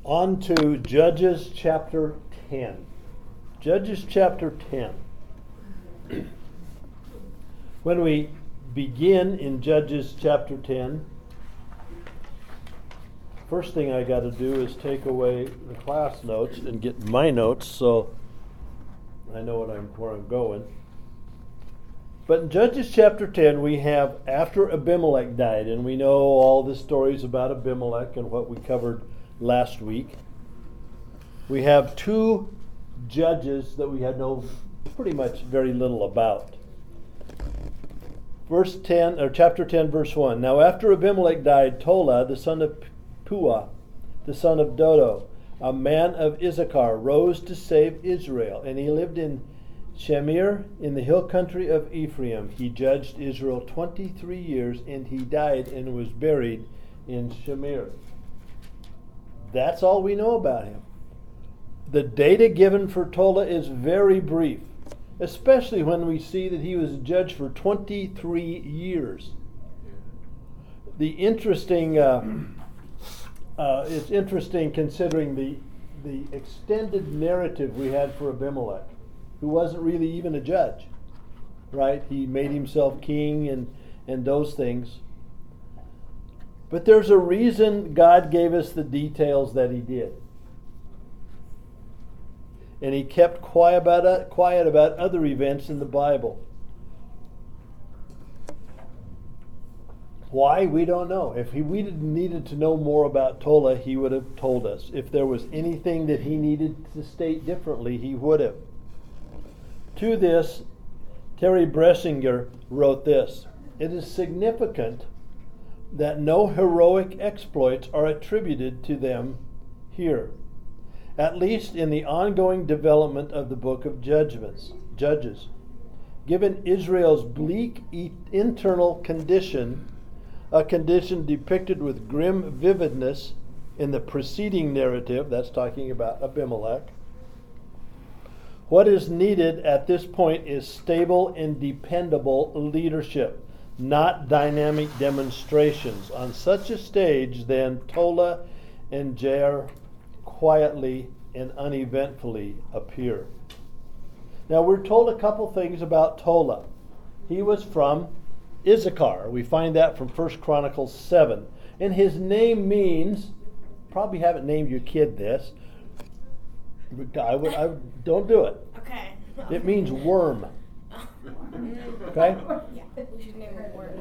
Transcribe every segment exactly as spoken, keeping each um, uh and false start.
On to Judges chapter ten. Judges chapter ten. When we begin in Judges chapter ten, first thing I got to do is take away the class notes and get my notes so I know what I'm, where I'm going. But in Judges chapter ten, we have after Abimelech died, and we know all the stories about Abimelech and what we covered last week. We have two judges that we had know pretty much very little about. Verse ten, or chapter ten, verse one. Now after Abimelech died, Tola, the son of Puah, the son of Dodo, a man of Issachar, rose to save Israel, and he lived in Shamir in the hill country of Ephraim. He judged Israel twenty-three years, and he died and was buried in Shamir. That's all we know about him. The data given for Tola is very brief, especially when we see that he was judged for twenty-three years. The interesting, uh, uh, it's interesting considering the the extended narrative we had for Abimelech, who wasn't really even a judge, right? He made himself king and and those things. But there's a reason God gave us the details that he did. And he kept quiet about, uh, quiet about other events in the Bible. Why? We don't know. If he, we needed to know more about Tola, he would have told us. If there was anything that he needed to state differently, he would have. To this, Terry Bressinger wrote this: "It is significant that no heroic exploits are attributed to them here, at least in the ongoing development of the book of Judgments, Judges. Given Israel's bleak e- internal condition, a condition depicted with grim vividness in the preceding narrative," that's talking about Abimelech, "what is needed at this point is stable and dependable leadership, not dynamic demonstrations. On such a stage, then, Tola and Jair quietly and uneventfully appear." Now, we're told a couple things about Tola. He was from Issachar. We find that from First Chronicles seven. And his name means, probably haven't named your kid this. I would, I would, don't do it. Okay. It means worm. Okay? Yeah, we should name it worm.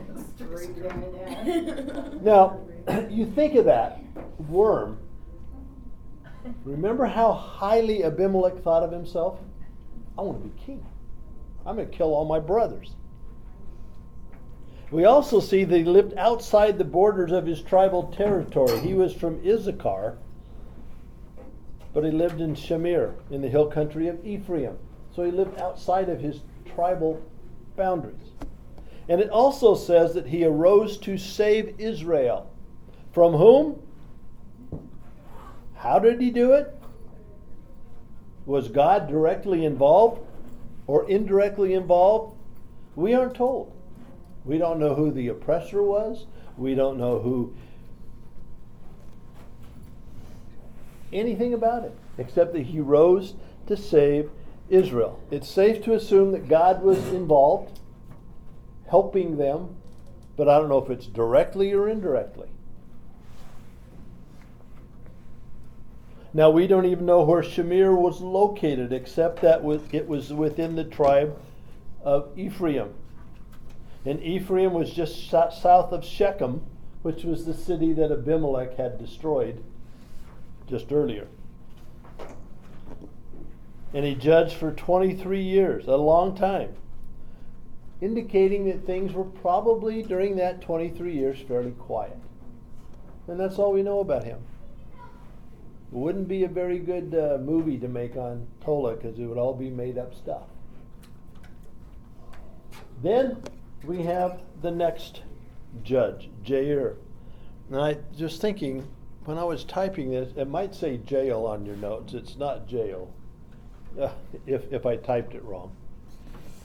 Now, you think of that, worm. Remember how highly Abimelech thought of himself? I want to be king. I'm going to kill all my brothers. We also see that he lived outside the borders of his tribal territory. He was from Issachar, but he lived in Shamir, in the hill country of Ephraim. So he lived outside of his tribal boundaries. And it also says that he arose to save Israel. From whom? How did he do it? Was God directly involved or indirectly involved? We aren't told. We don't know who the oppressor was. We don't know who anything about it, except that he rose to save Israel. It's safe to assume that God was involved, helping them, but I don't know if it's directly or indirectly. Now, we don't even know where Shamir was located, except that it was within the tribe of Ephraim. And Ephraim was just south of Shechem, which was the city that Abimelech had destroyed just earlier. And he judged for twenty-three years, a long time, indicating that things were probably during that twenty-three years fairly quiet. And that's all we know about him. It wouldn't be a very good uh, movie to make on Tola, because it would all be made up stuff. Then we have the next judge, Jair. And I just thinking, when I was typing this, it might say jail on your notes. It's not jail, uh, if, if I typed it wrong.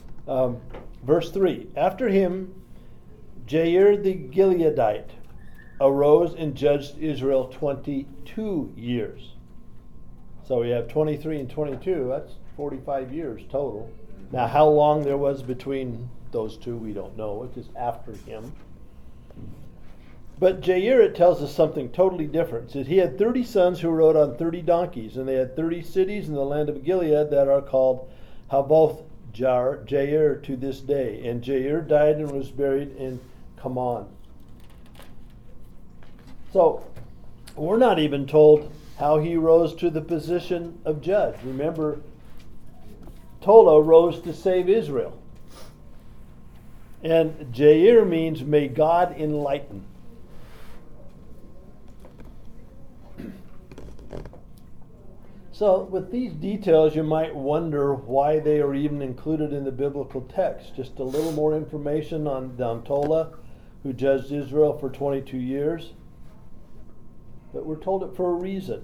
Um, verse three, after him, Jair the Gileadite arose and judged Israel twenty-two years. So we have twenty-three and twenty-two, that's forty-five years total. Now how long there was between those two, we don't know. It is after him. But Jair, it tells us something totally different. It says he had thirty sons who rode on thirty donkeys, and they had thirty cities in the land of Gilead that are called Havoth Jair to this day. And Jair died and was buried in Kaman. So, we're not even told how he rose to the position of judge. Remember, Tola rose to save Israel. And Jair means may God enlighten. So, with these details, you might wonder why they are even included in the biblical text. Just a little more information on Tola, who judged Israel for twenty-two years. But we're told it for a reason.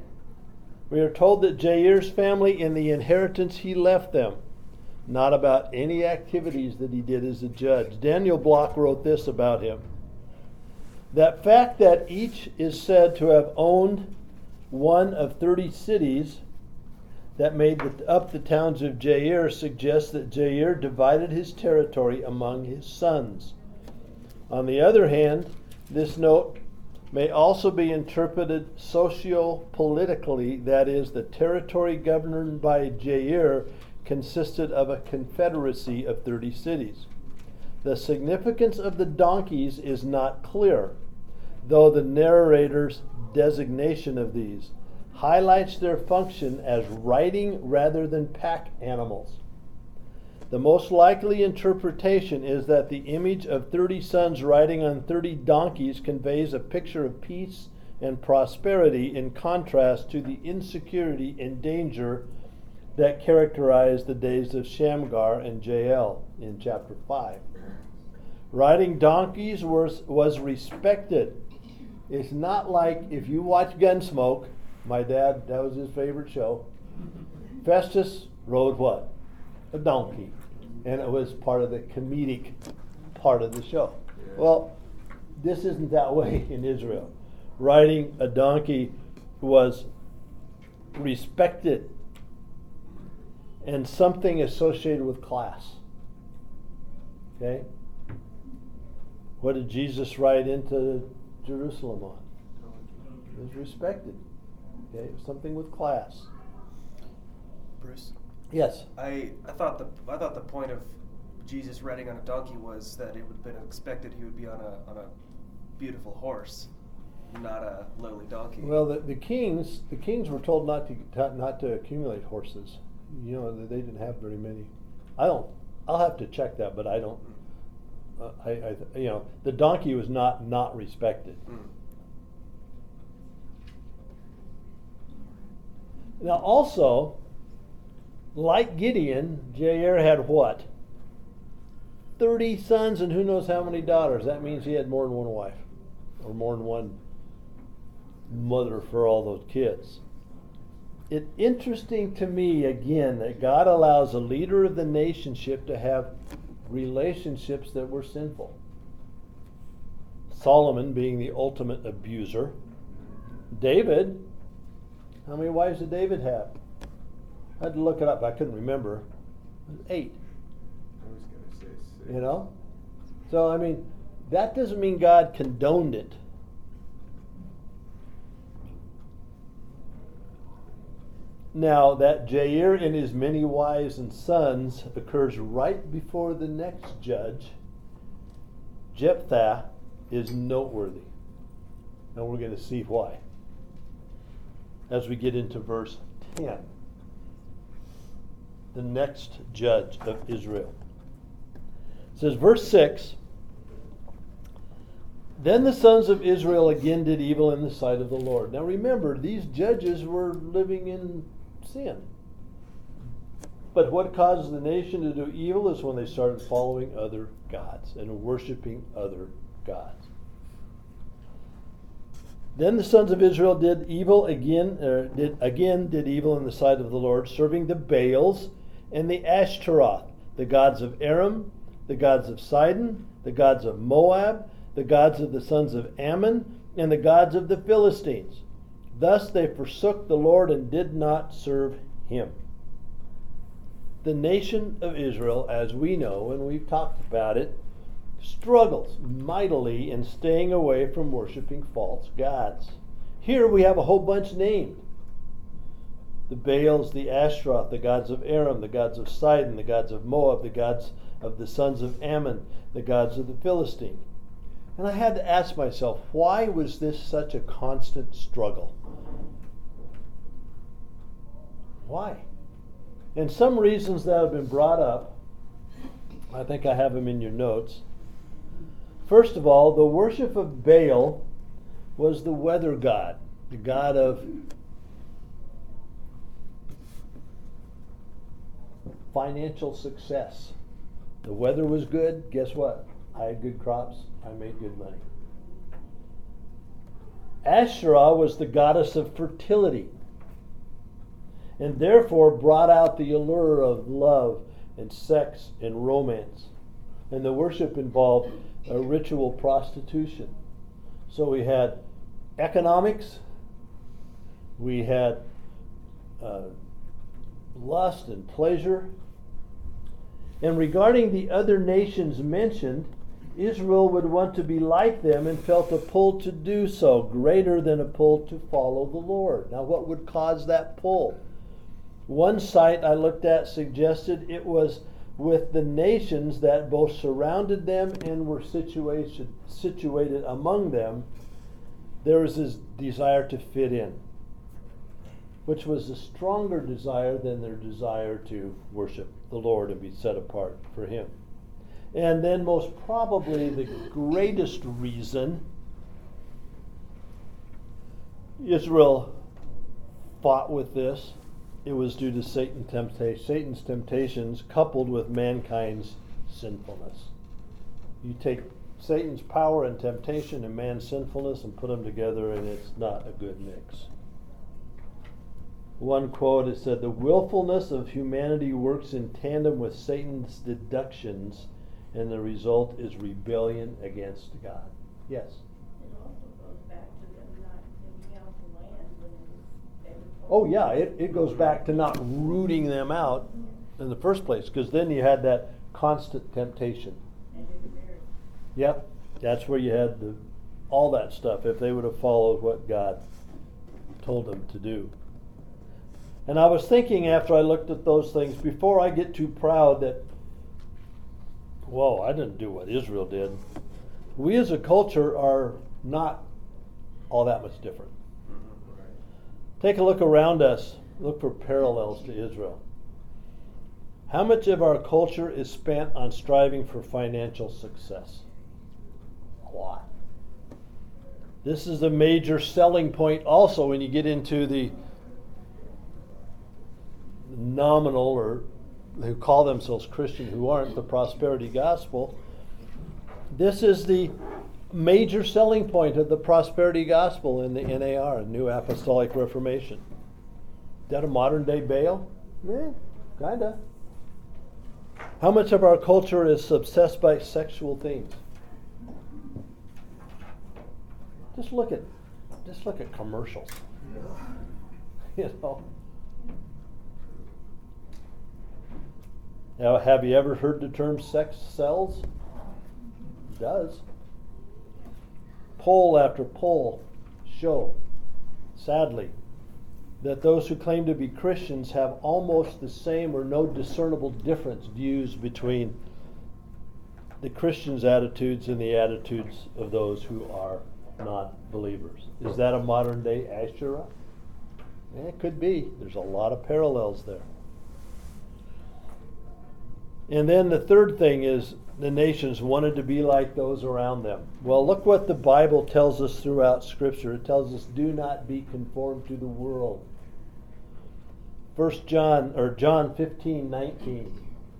We are told that Jair's family and the inheritance he left them, not about any activities that he did as a judge. Daniel Block wrote this about him. That fact that each is said to have owned one of thirty cities that made up the towns of Jair suggests that Jair divided his territory among his sons. On the other hand, this note may also be interpreted socio-politically, that is, the territory governed by Jair consisted of a confederacy of thirty cities. The significance of the donkeys is not clear, though the narrator's designation of these highlights their function as riding rather than pack animals. The most likely interpretation is that the image of thirty sons riding on thirty donkeys conveys a picture of peace and prosperity in contrast to the insecurity and danger that characterized the days of Shamgar and Jael in chapter five. Riding donkeys was, was respected. It's not like if you watch Gunsmoke, my dad, that was his favorite show. Festus rode what? A donkey. And it was part of the comedic part of the show. Yeah. Well, this isn't that way in Israel. Riding a donkey was respected and something associated with class. Okay? What did Jesus ride into Jerusalem on? It was respected. Okay? It was something with class. Bruce? Yes. I, I thought the I thought the point of Jesus riding on a donkey was that it would have been expected he would be on a on a beautiful horse, not a lowly donkey. Well, the, the kings the kings were told not to, to not to accumulate horses. You know, they didn't have very many. I don't. I'll have to check that, but I don't. Uh, I, I you know the donkey was not not respected. Mm. Now also, like Gideon, Jair had what? thirty sons and who knows how many daughters. That means he had more than one wife or more than one mother for all those kids. It's interesting to me, again, that God allows a leader of the nationship to have relationships that were sinful. Solomon being the ultimate abuser. David, how many wives did David have? I had to look it up. I couldn't remember. It was eight. I was going to say six. You know? So, I mean, that doesn't mean God condoned it. Now, that Jair and his many wives and sons occurs right before the next judge. Jephthah is noteworthy. And we're going to see why as we get into verse ten. The next judge of Israel. It says, verse six, Then the sons of Israel again did evil in the sight of the Lord. Now remember, these judges were living in sin. But what causes the nation to do evil is when they started following other gods and worshiping other gods. Then the sons of Israel did evil again, or did again did evil in the sight of the Lord, serving the Baals and the Ashtaroth, the gods of Aram, the gods of Sidon, the gods of Moab, the gods of the sons of Ammon, and the gods of the Philistines. Thus they forsook the Lord and did not serve him. The nation of Israel, as we know, and we've talked about it, struggles mightily in staying away from worshiping false gods. Here we have a whole bunch named. The Baals, the Ashtaroth, the gods of Aram, the gods of Sidon, the gods of Moab, the gods of the sons of Ammon, the gods of the Philistine. And I had to ask myself, why was this such a constant struggle? Why? And some reasons that have been brought up, I think I have them in your notes. First of all, the worship of Baal was the weather god, the god of financial success. The weather was good, guess what? I had good crops, I made good money. Asherah was the goddess of fertility, and therefore brought out the allure of love and sex and romance. And the worship involved a ritual prostitution. So we had economics, we had uh, lust and pleasure. And regarding the other nations mentioned, Israel would want to be like them and felt a pull to do so, greater than a pull to follow the Lord. Now, what would cause that pull? One site I looked at suggested it was with the nations that both surrounded them and were situation, situated among them. There was this desire to fit in, which was a stronger desire than their desire to worship the Lord and be set apart for Him. And then most probably the greatest reason Israel fought with this, it was due to Satan temptation, Satan's temptations coupled with mankind's sinfulness. You take Satan's power and temptation and man's sinfulness and put them together, and it's not a good mix. One quote, it said, "The willfulness of humanity works in tandem with Satan's deductions, and the result is rebellion against God." Yes? It also goes back to them not taking out the land when they were Oh, yeah, it, it goes back to not rooting them out in the first place, because then you had that constant temptation. and they married. Yep, that's where you had the, all that stuff, if they would have followed what God told them to do. And I was thinking after I looked at those things, before I get too proud that, whoa, I didn't do what Israel did. We as a culture are not all that much different. Take a look around us. Look for parallels to Israel. How much of our culture is spent on striving for financial success? A lot. This is a major selling point also when you get into the nominal, or who call themselves Christian who aren't, the prosperity gospel. This is the major selling point of the prosperity gospel in the N A R, New Apostolic Reformation. Is that a modern day Baal? Eh, kinda. How much of our culture is obsessed by sexual things? Just look at just look at commercials. You know. Now, have you ever heard the term sex sells? It does. Poll after poll show, sadly, that those who claim to be Christians have almost the same or no discernible difference views between the Christians' attitudes and the attitudes of those who are not believers. Is that a modern day Asherah? Yeah, it could be. There's a lot of parallels there. And then the third thing is the nations wanted to be like those around them. Well, look what the Bible tells us throughout Scripture. It tells us, do not be conformed to the world. First John, or John fifteen nineteen.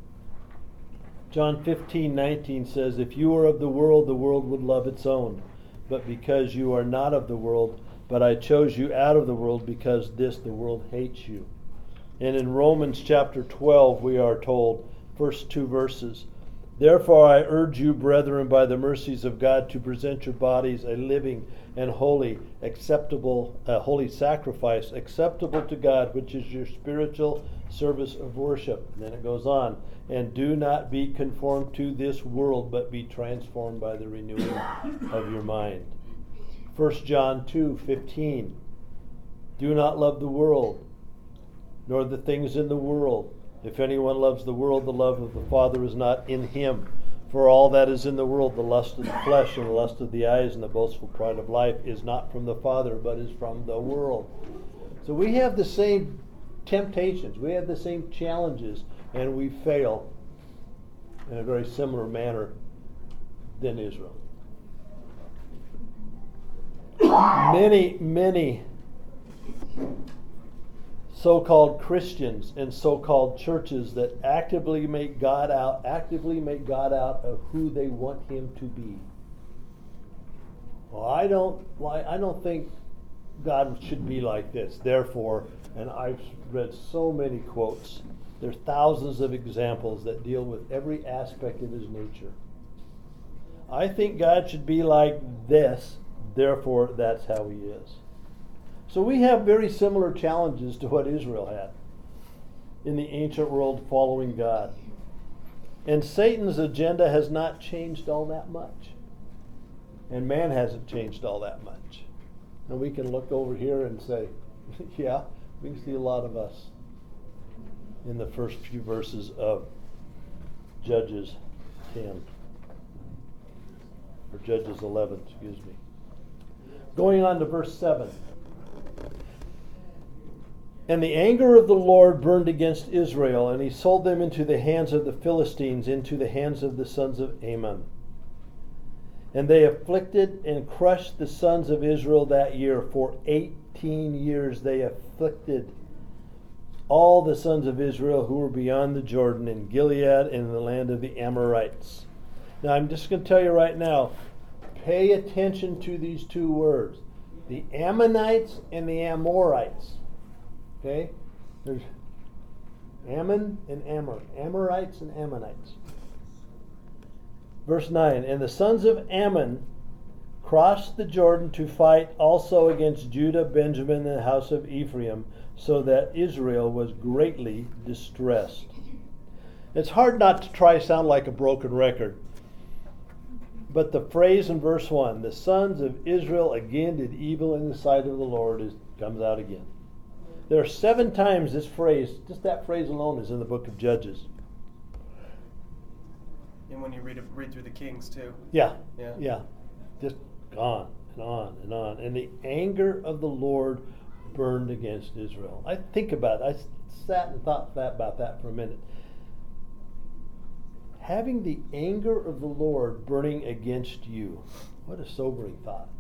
John fifteen nineteen says, "If you were of the world, the world would love its own. But because you are not of the world, but I chose you out of the world, because this the world hates you." And in Romans chapter twelve, we are told, first two verses, Therefore I urge you, brethren, by the mercies of God, to present your bodies a living and holy, acceptable, a holy sacrifice, acceptable to God, which is your spiritual service of worship. And then it goes on, and do not be conformed to this world, but be transformed by the renewing of your mind. First John two fifteen. Do not love the world, nor the things in the world. If anyone loves the world, the love of the Father is not in him. For all that is in the world, the lust of the flesh and the lust of the eyes and the boastful pride of life, is not from the Father, but is from the world. So we have the same temptations, we have the same challenges, and we fail in a very similar manner than Israel. Many, many so-called Christians and so-called churches that actively make God out, actively make God out of who they want Him to be. Well, I don't like. I don't think God should be like this. Therefore, and I've read so many quotes. There's thousands of examples that deal with every aspect of His nature. I think God should be like this. Therefore, that's how He is. So we have very similar challenges to what Israel had in the ancient world following God. And Satan's agenda has not changed all that much. And man hasn't changed all that much. And we can look over here and say, yeah, we can see a lot of us in the first few verses of Judges ten. Or Judges eleven, excuse me. Going on to verse seven. And the anger of the Lord burned against Israel, and he sold them into the hands of the Philistines, into the hands of the sons of Ammon. And they afflicted and crushed the sons of Israel that year. For eighteen years they afflicted all the sons of Israel who were beyond the Jordan, in Gilead and in the land of the Amorites. Now I'm just going to tell you right now, pay attention to these two words. The Ammonites and the Amorites. Okay? There's Ammon and Amor. Amorites and Ammonites. Verse nine. And the sons of Ammon crossed the Jordan to fight also against Judah, Benjamin, and the house of Ephraim, so that Israel was greatly distressed. It's hard not to try to sound like a broken record. But the phrase in verse one, the sons of Israel again did evil in the sight of the Lord, is, comes out again. There are seven times this phrase, just that phrase alone, is in the book of Judges. And when you read read through the Kings too. Yeah, Yeah. yeah. Just on and on and on. And the anger of the Lord burned against Israel. I think about it. I sat and thought that, about that for a minute. Having the anger of the Lord burning against you. What a sobering thought.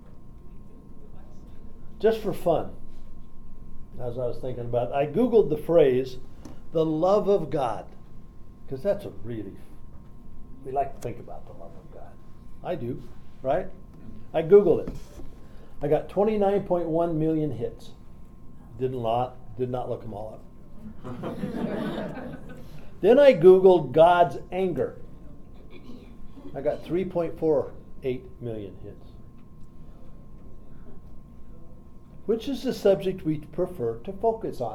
Just for fun, as I was thinking about it, I Googled the phrase, the love of God. Because that's a really, we like to think about the love of God. I do, right? I Googled it. I got twenty-nine point one million hits. Didn't lot, did not look them all up. Then I Googled God's anger. I got three point four eight million hits. Which is the subject we prefer to focus on?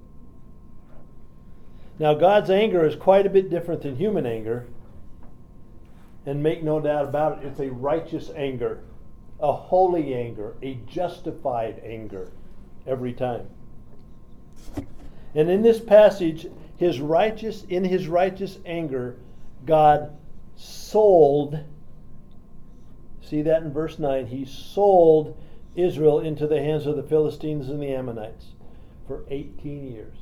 Now, God's anger is quite a bit different than human anger. And make no doubt about it, it's a righteous anger, a holy anger, a justified anger every time. And in this passage, his righteous, in his righteous anger, God sold, see that in verse nine, he sold Israel into the hands of the Philistines and the Ammonites for eighteen years.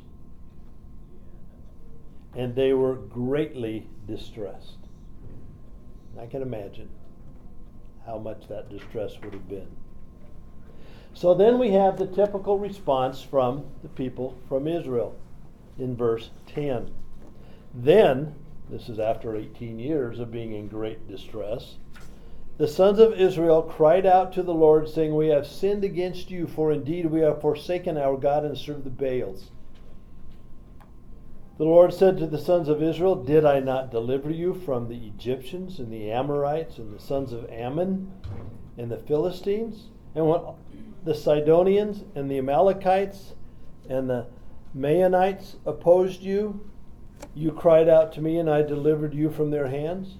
And they were greatly distressed. I can imagine how much that distress would have been. So then we have the typical response from the people from Israel in verse ten. Then, this is after eighteen years of being in great distress, the sons of Israel cried out to the Lord, saying, we have sinned against you, for indeed we have forsaken our God and served the Baals. The Lord said to the sons of Israel, did I not deliver you from the Egyptians and the Amorites and the sons of Ammon and the Philistines? And when the Sidonians and the Amalekites and the Maonites opposed you, you cried out to me and I delivered you from their hands?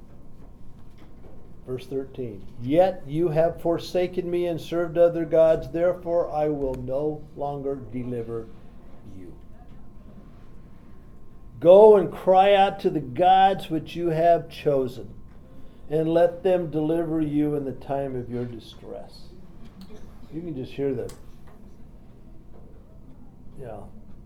Verse thirteen, yet you have forsaken me and served other gods, therefore I will no longer deliver you. Go and cry out to the gods which you have chosen, and let them deliver you in the time of your distress. You can just hear the, yeah,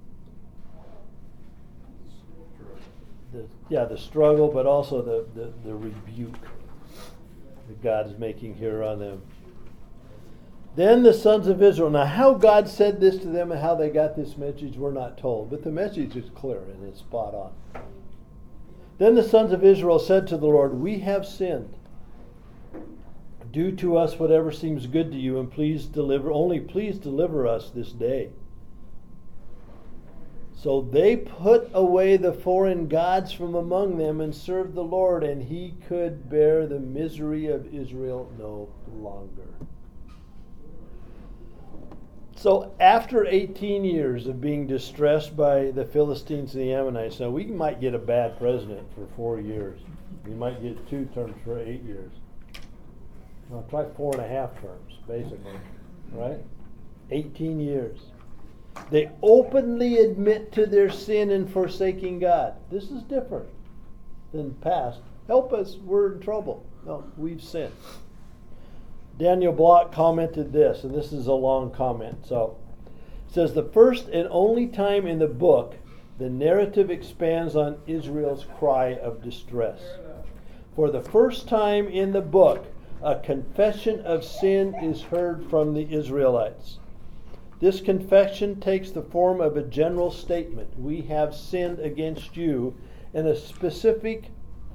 the, yeah, the struggle, but also the, the, the rebuke that God is making here on them. Then the sons of Israel, now how God said this to them and how they got this message, we're not told, but the message is clear and it's spot on. Then the sons of Israel said to the Lord, we have sinned. Do to us whatever seems good to you, and please deliver, only please deliver us this day. So they put away the foreign gods from among them and served the Lord, and he could bear the misery of Israel no longer. So after eighteen years of being distressed by the Philistines and the Ammonites, now we might get a bad president for four years. We might get two terms for eight years. Well, try four and a half terms, basically, right? eighteen years. They openly admit to their sin in forsaking God. This is different than past. Help us, we're in trouble. No, we've sinned. Daniel Block commented this, and this is a long comment. So it says, the first and only time in the book the narrative expands on Israel's cry of distress. For the first time in the book, a confession of sin is heard from the Israelites. This confession takes the form of a general statement. We have sinned against you, and a specific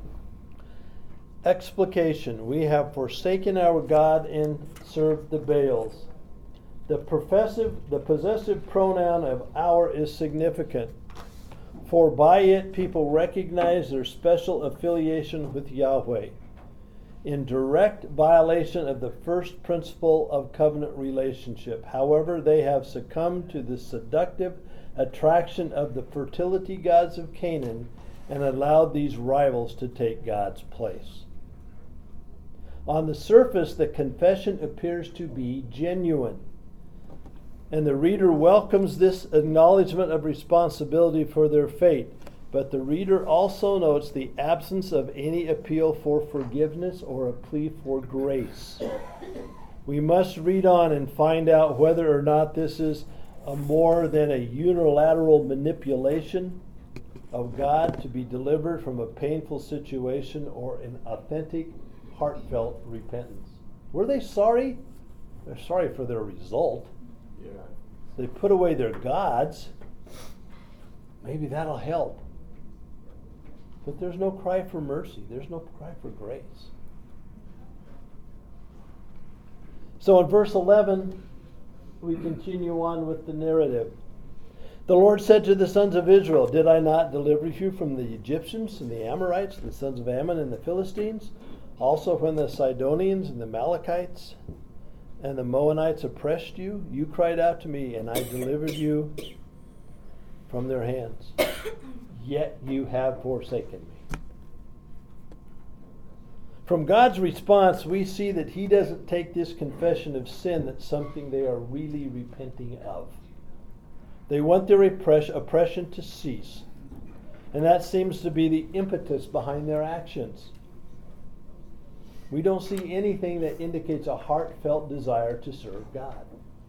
explication. We have forsaken our God and served the Baals. The professive, the possessive pronoun of our is significant, for by it people recognize their special affiliation with Yahweh, in direct violation of the first principle of covenant relationship. However, they have succumbed to the seductive attraction of the fertility gods of Canaan and allowed these rivals to take God's place. On the surface, the confession appears to be genuine, and the reader welcomes this acknowledgement of responsibility for their fate. But the reader also notes the absence of any appeal for forgiveness or a plea for grace. We must read on and find out whether or not this is a more than a unilateral manipulation of God to be delivered from a painful situation, or an authentic, heartfelt repentance. Were they sorry? They're sorry for their result. Yeah. They put away their gods. Maybe that'll help. But there's no cry for mercy. There's no cry for grace. So in verse eleven, we continue on with the narrative. The Lord said to the sons of Israel, did I not deliver you from the Egyptians and the Amorites, the sons of Ammon and the Philistines? Also when the Sidonians and the Amalekites and the Maonites oppressed you, you cried out to me, and I delivered you from their hands. Yet you have forsaken me. From God's response, we see that he doesn't take this confession of sin that's something they are really repenting of. They want their oppression to cease, and that seems to be the impetus behind their actions. We don't see anything that indicates a heartfelt desire to serve God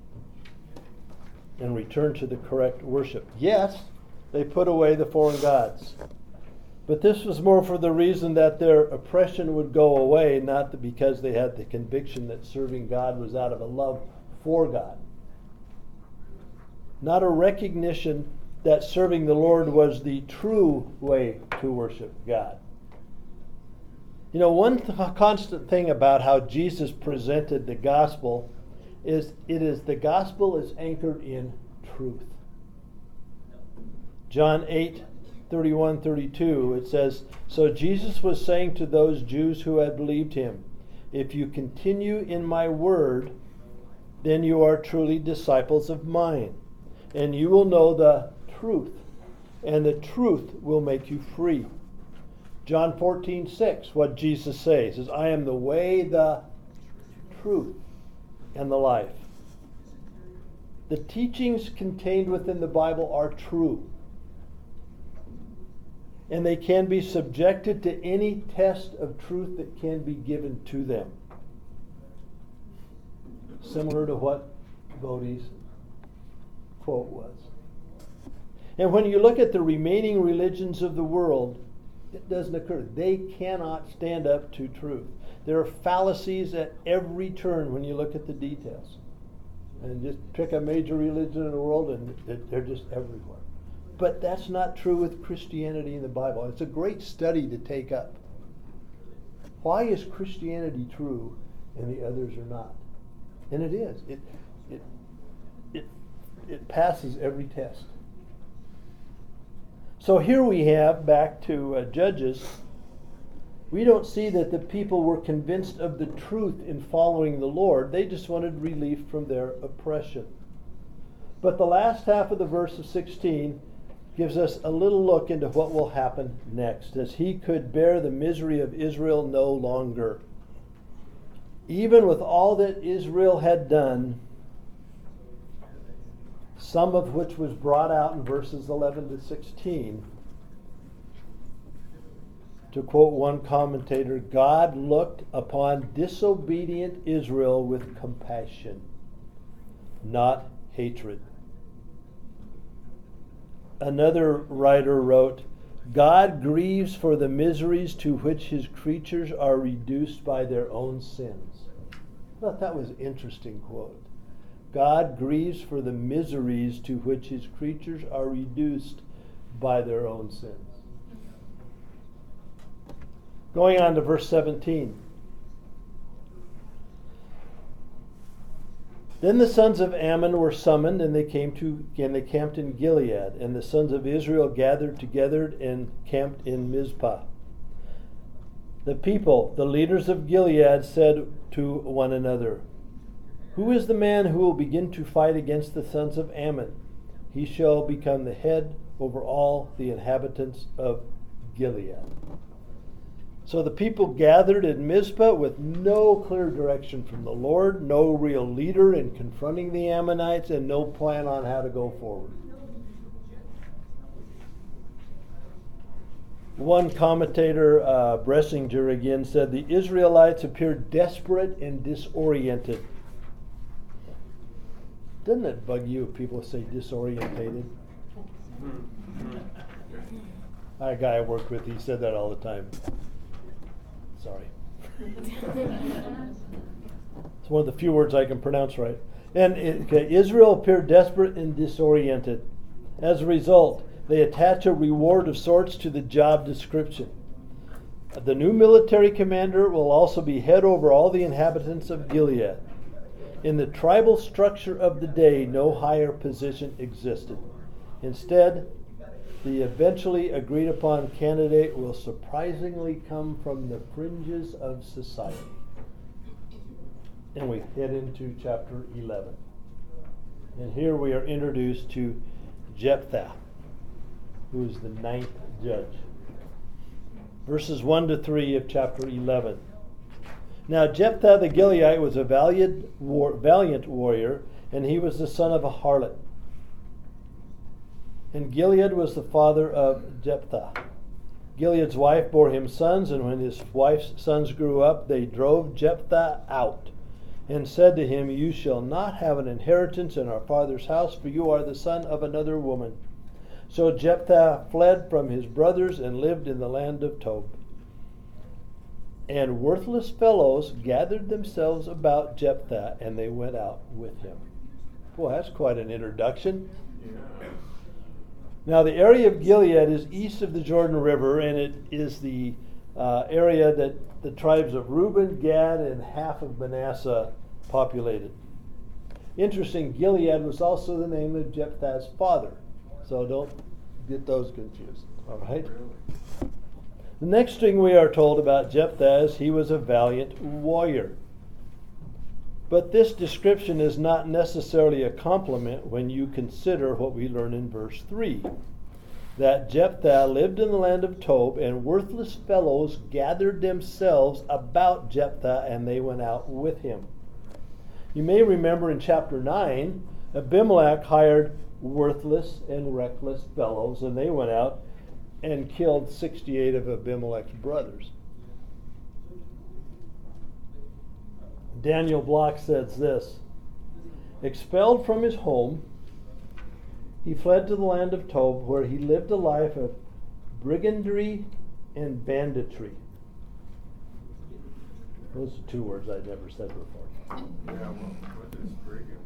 and return to the correct worship. Yes, they put away the foreign gods, but this was more for the reason that their oppression would go away, not because they had the conviction that serving God was out of a love for God. Not a recognition that serving the Lord was the true way to worship God. You know, one th- constant thing about how Jesus presented the gospel is it is the gospel is anchored in truth. John eight thirty-one, thirty-two, it says, "So Jesus was saying to those Jews who had believed him, 'If you continue in my word, then you are truly disciples of mine, and you will know the truth, and the truth will make you free.'" John fourteen, six, what Jesus says is, "I am the way, the truth, and the life." The teachings contained within the Bible are true, and they can be subjected to any test of truth that can be given to them. Similar to what Bodhi's quote was. And when you look at the remaining religions of the world, it doesn't occur. They cannot stand up to truth. There are fallacies at every turn when you look at the details. And just pick a major religion in the world and they're just everywhere. But that's not true with Christianity in the Bible. It's a great study to take up. Why is Christianity true and the others are not? And it is. It it it it passes every test. So here we have, back to uh, Judges, we don't see that the people were convinced of the truth in following the Lord. They just wanted relief from their oppression. But the last half of the verse of sixteen gives us a little look into what will happen next, as he could bear the misery of Israel no longer. Even with all that Israel had done, some of which was brought out in verses eleven to sixteen, to quote one commentator, God looked upon disobedient Israel with compassion, not hatred. Another writer wrote, God grieves for the miseries to which his creatures are reduced by their own sins. I thought that was an interesting quote. God grieves for the miseries to which his creatures are reduced by their own sins. Going on to verse seventeen. Then the sons of Ammon were summoned, and they came to and they camped in Gilead, and the sons of Israel gathered together and camped in Mizpah. The people, the leaders of Gilead, said to one another, Who is the man who will begin to fight against the sons of Ammon? He shall become the head over all the inhabitants of Gilead. So the people gathered in Mizpah with no clear direction from the Lord, no real leader in confronting the Ammonites, and no plan on how to go forward. One commentator, uh, Bressinger again, said the Israelites appeared desperate and disoriented. Doesn't it bug you if people say disorientated? I had a guy I worked with, he said that all the time. Sorry. It's one of the few words I can pronounce right. And it, okay, Israel appeared desperate and disoriented. As a result, they attach a reward of sorts to the job description. The new military commander will also be head over all the inhabitants of Gilead. In the tribal structure of the day, no higher position existed. Instead, the eventually agreed upon candidate will surprisingly come from the fringes of society. And we head into chapter eleven. And here we are introduced to Jephthah, who is the ninth judge. Verses one to three of chapter eleven. Now Jephthah the Gileadite was a valiant, war, valiant warrior, and he was the son of a harlot. And Gilead was the father of Jephthah. Gilead's wife bore him sons, and when his wife's sons grew up, they drove Jephthah out and said to him, You shall not have an inheritance in our father's house, for you are the son of another woman. So Jephthah fled from his brothers and lived in the land of Tob. And worthless fellows gathered themselves about Jephthah, and they went out with him. Boy, that's quite an introduction. Yeah. Now, the area of Gilead is east of the Jordan River, and it is the uh, area that the tribes of Reuben, Gad, and half of Manasseh populated. Interesting, Gilead was also the name of Jephthah's father. So don't get those confused. All right. Really? The next thing we are told about Jephthah is he was a valiant warrior. But this description is not necessarily a compliment when you consider what we learn in verse three. That Jephthah lived in the land of Tob, and worthless fellows gathered themselves about Jephthah, and they went out with him. You may remember in chapter nine, Abimelech hired worthless and reckless fellows, and they went out and killed sixty-eight of Abimelech's brothers. Daniel Block says this: expelled from his home, he fled to the land of Tob, where he lived a life of brigandry and banditry. Those are two words I'd never said before. Yeah, well, what is brigandry?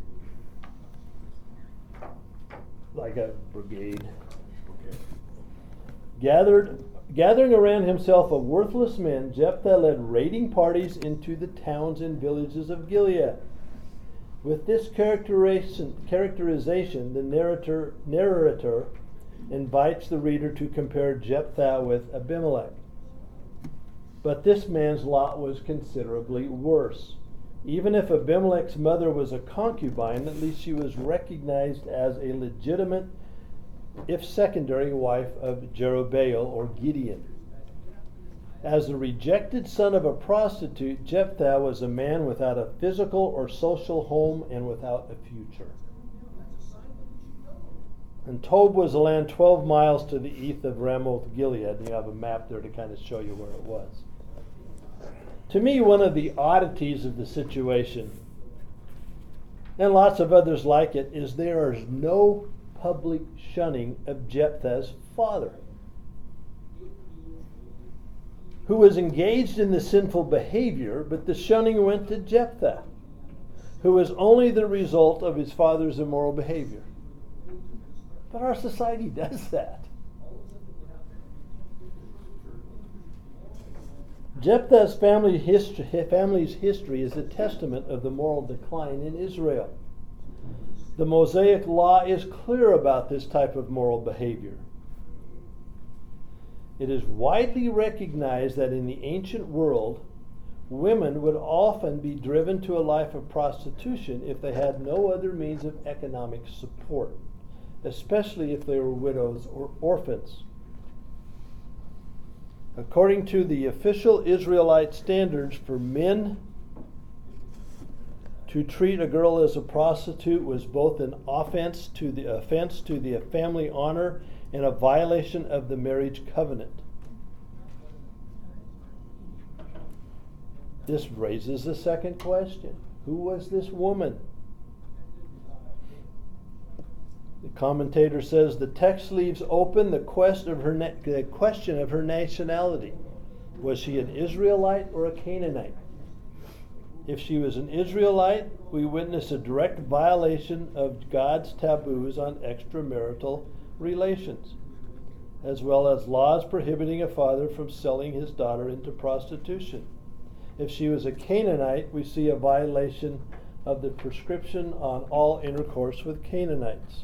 Like a brigade. Okay. Gathered, gathering around himself of worthless men, Jephthah led raiding parties into the towns and villages of Gilead. With this characterization, characterization the narrator, narrator invites the reader to compare Jephthah with Abimelech. But this man's lot was considerably worse. Even if Abimelech's mother was a concubine, at least she was recognized as a legitimate, if secondary, wife of Jerubbaal or Gideon. As the rejected son of a prostitute, Jephthah was a man without a physical or social home and without a future. And Tob was a land twelve miles to the east of Ramoth Gilead. And you have a map there to kind of show you where it was. To me, one of the oddities of the situation, and lots of others like it, is there is no public shunning of Jephthah's father, who was engaged in the sinful behavior, but the shunning went to Jephthah, who was only the result of his father's immoral behavior. But our society does that. Jephthah's family history, family's history is a testament of the moral decline in Israel. The Mosaic Law is clear about this type of moral behavior. It is widely recognized that in the ancient world, women would often be driven to a life of prostitution if they had no other means of economic support, especially if they were widows or orphans. According to the official Israelite standards for men, to treat a girl as a prostitute was both an offense to the offense to the family honor and a violation of the marriage covenant. This raises the second question. Who was this woman? The commentator says the text leaves open the question of her na- the question of her nationality. Was she an Israelite or a Canaanite? If she was an Israelite, we witness a direct violation of God's taboos on extramarital relations, as well as laws prohibiting a father from selling his daughter into prostitution. If she was a Canaanite, we see a violation of the prescription on all intercourse with Canaanites.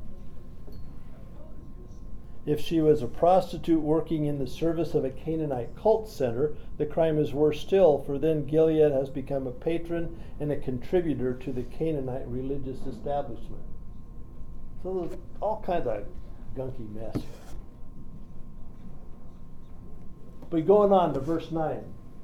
If she was a prostitute working in the service of a Canaanite cult center, the crime is worse still, for then Gilead has become a patron and a contributor to the Canaanite religious establishment. So there's all kinds of gunky mess here. But going on to verse nine.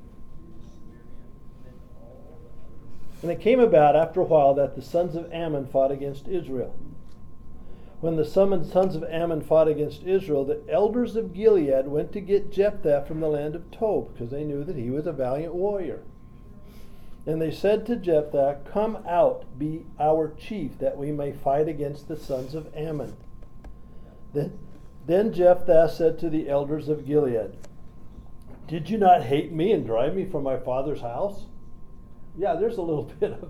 And it came about after a while that the sons of Ammon fought against Israel. When the sons of Ammon fought against Israel, the elders of Gilead went to get Jephthah from the land of Tob, because they knew that he was a valiant warrior. And they said to Jephthah, "Come out, be our chief, that we may fight against the sons of Ammon." Then, then Jephthah said to the elders of Gilead, "Did you not hate me and drive me from my father's house?" Yeah, there's a little bit of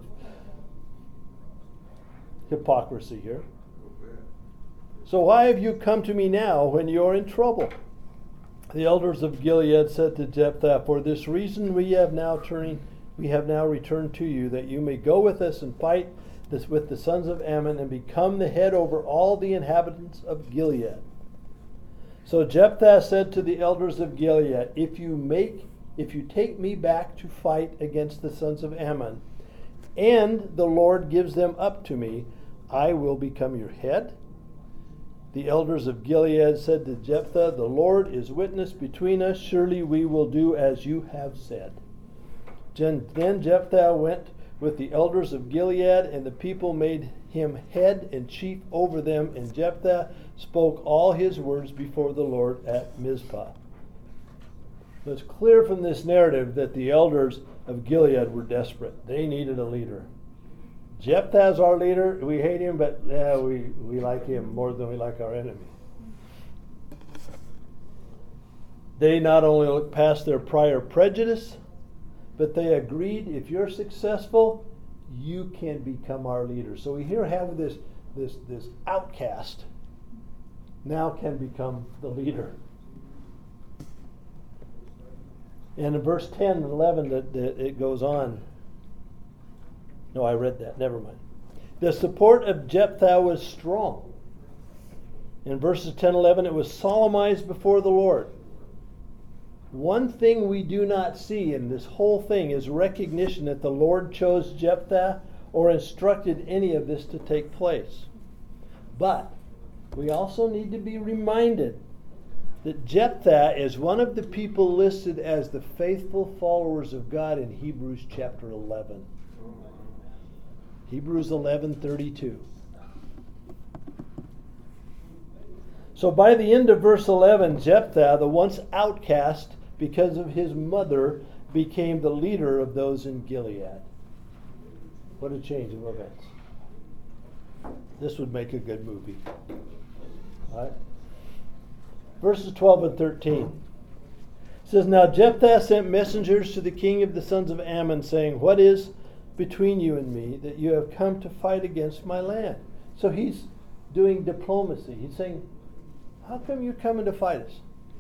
hypocrisy here. "So why have you come to me now when you are in trouble?" The elders of Gilead said to Jephthah, "For this reason we have now turning, we have now returned to you, that you may go with us and fight this with the sons of Ammon and become the head over all the inhabitants of Gilead." So Jephthah said to the elders of Gilead, If you make, if you take me back to fight against the sons of Ammon, and the Lord gives them up to me, I will become your head. The elders of Gilead said to Jephthah, The Lord is witness between us. Surely we will do as you have said. Then Jephthah went with the elders of Gilead, and the people made him head and chief over them. And Jephthah spoke all his words before the Lord at Mizpah. It's clear from this narrative that the elders of Gilead were desperate. They needed a leader. Jephthah's our leader. We hate him, but yeah, we, we like him more than we like our enemy. They not only looked past their prior prejudice, but they agreed, if you're successful, you can become our leader. So we here have this, this, this outcast now can become the leader. And in verse ten and eleven, that, that it goes on. No, I read that. Never mind. The support of Jephthah was strong. In verses ten and eleven, it was solemnized before the Lord. One thing we do not see in this whole thing is recognition that the Lord chose Jephthah or instructed any of this to take place. But we also need to be reminded that Jephthah is one of the people listed as the faithful followers of God in Hebrews chapter eleven. Hebrews eleven thirty-two. So by the end of verse eleven, Jephthah, the once outcast because of his mother, became the leader of those in Gilead. What a change of events. This would make a good movie. All right? Verses twelve and thirteen. It says, Now Jephthah sent messengers to the king of the sons of Ammon, saying, What is between you and me that you have come to fight against my land? So he's doing diplomacy. He's saying, how come you're coming to fight us?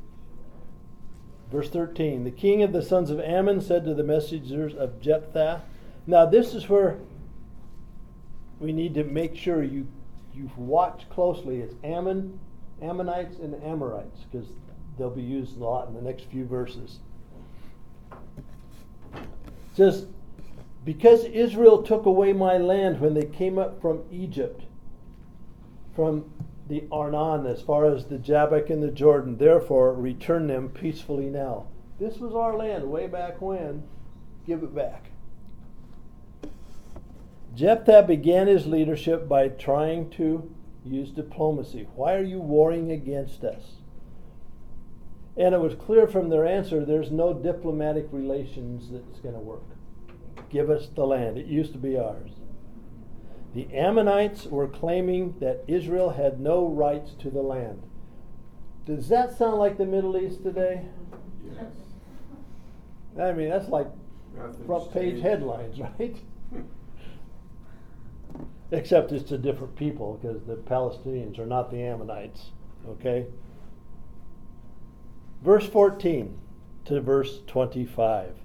Verse thirteen, the king of the sons of Ammon said to the messengers of Jephthah. Now this is where we need to make sure you, you watch closely. It's Ammon, Ammonites, and Amorites, because they'll be used a lot in the next few verses. It says, because Israel took away my land when they came up from Egypt, from the Arnon as far as the Jabbok and the Jordan, therefore return them peacefully now. This was our land way back when. Give it back. Jephthah began his leadership by trying to use diplomacy. Why are you warring against us? And it was clear from their answer there's no diplomatic relations that's going to work. Give us the land. It used to be ours. The Ammonites were claiming that Israel had no rights to the land. Does that sound like the Middle East today? Yes. I mean, that's like Nothing's front page changed. headlines, right? Except it's a different people, because the Palestinians are not the Ammonites. Okay? Verse fourteen to verse twenty-five.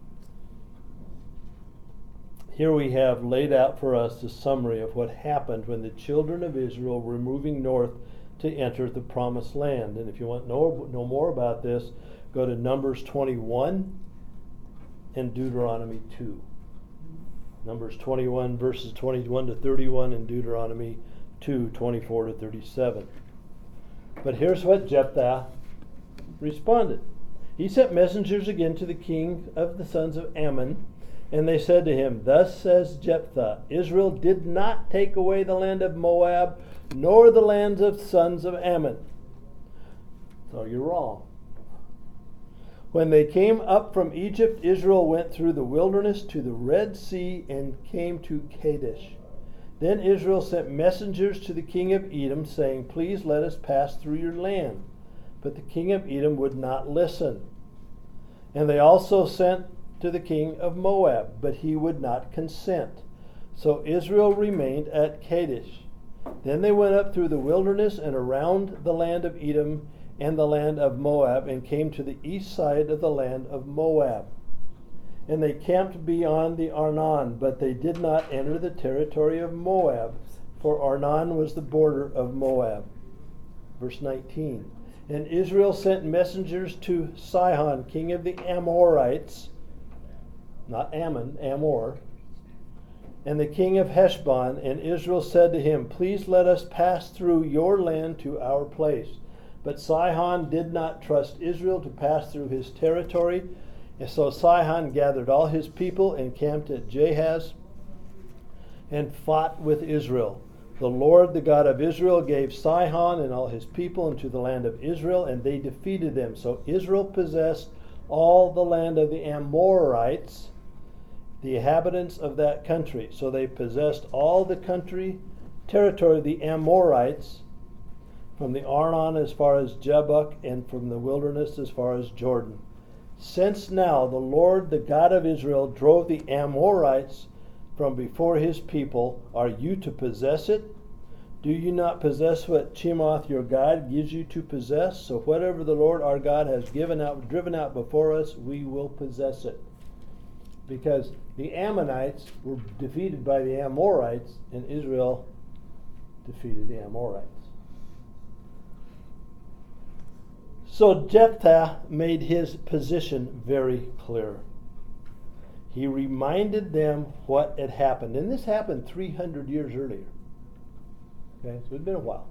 Here we have laid out for us the summary of what happened when the children of Israel were moving north to enter the promised land. And if you want to know, know more about this, go to Numbers twenty-one and Deuteronomy two. Numbers twenty-one, verses twenty-one to thirty-one, and Deuteronomy two, twenty-four to thirty-seven. But here's what Jephthah responded. He sent messengers again to the king of the sons of Ammon, and they said to him, Thus says Jephthah, Israel did not take away the land of Moab, nor the lands of sons of Ammon. So you're wrong. When they came up from Egypt, Israel went through the wilderness to the Red Sea and came to Kadesh. Then Israel sent messengers to the king of Edom, saying, Please let us pass through your land. But the king of Edom would not listen. And they also sent to the king of Moab, but he would not consent. So Israel remained at Kadesh. Then they went up through the wilderness and around the land of Edom and the land of Moab, and came to the east side of the land of Moab. And they camped beyond the Arnon, but they did not enter the territory of Moab, for Arnon was the border of Moab. Verse nineteen. And Israel sent messengers to Sihon, king of the Amorites, not Ammon, Amor, and the king of Heshbon. And Israel said to him, please let us pass through your land to our place. But Sihon did not trust Israel to pass through his territory. And so Sihon gathered all his people and camped at Jahaz and fought with Israel. The Lord, the God of Israel, gave Sihon and all his people into the land of Israel, and they defeated them. So Israel possessed all the land of the Amorites, the inhabitants of that country. So they possessed all the country, territory of the Amorites, from the Arnon as far as Jabbok, and from the wilderness as far as Jordan. Since now the Lord, the God of Israel, drove the Amorites from before his people, are you to possess it? Do you not possess what Chemoth your God gives you to possess? So whatever the Lord our God has given out, driven out before us, we will possess it. Because the Ammonites were defeated by the Amorites, and Israel defeated the Amorites. So Jephthah made his position very clear. He reminded them what had happened. And this happened three hundred years earlier. Okay, so it's been a while.